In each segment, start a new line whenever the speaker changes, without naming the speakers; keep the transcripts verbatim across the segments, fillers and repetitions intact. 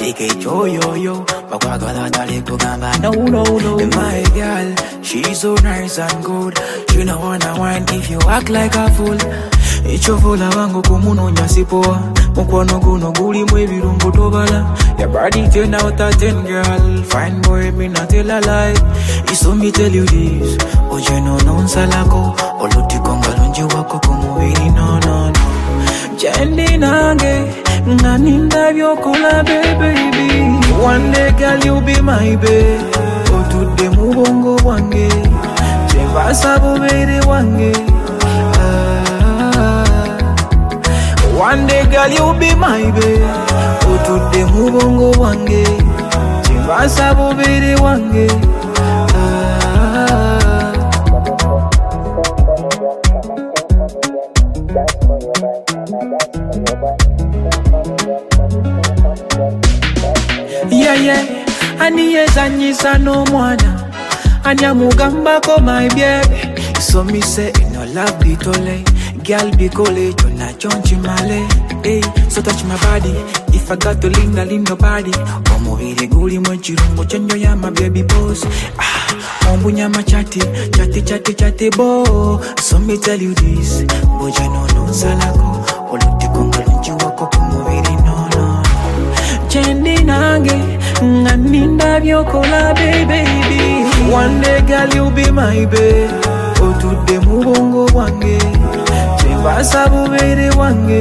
like a yo yo yo. Bakwagala tali kugamba no no no. And my girl, she's so nice and good. She no wanna wine if you act like a fool. Ichovola wangu kumuno nyasipoa. Mukwono guno guli mwebirungu tobala. Your body ten out of ten, girl. Fine boy, me not tell a lie. Iso me tell you this. Oje no non salako. Oluti konga lunji wako kumuviri no no no. Jendi nange, naninda vyokola baby. One day girl you be my babe. Otude mubongo wange. Cheva sabo baby wange. One day girl you be my babe. Otude mubongo wange. Cheva sabo baby wange. Yeah, yeah, aniye zanyisa no mwana. Anya mugamba ko my baby. So me say, no love bitole. Girl be kole, jona chonchi male. Hey, so touch my body. If I got to linda linda body. Omo vile guli mwenchirungo chenyo ya my baby boss. Ah, ombu nyama chati, chati chati chati bo. So me tell you this. Boja no no salako. Oluti konga lunji wako kumuviri no no. Chendi nange, naninda vyokola baby. One day girl you be my babe. Otude mubongo wange. Cheva sabu baby wange.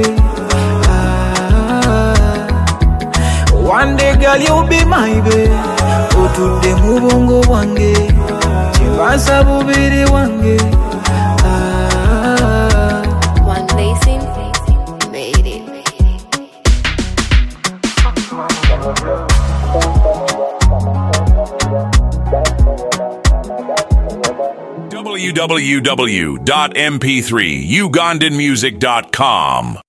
Ah. One day girl you be my babe. Otude mubongo wange. Cheva sabu baby wange. Ah.
One Basin made it.
w w w dot m p three ugandan music dot com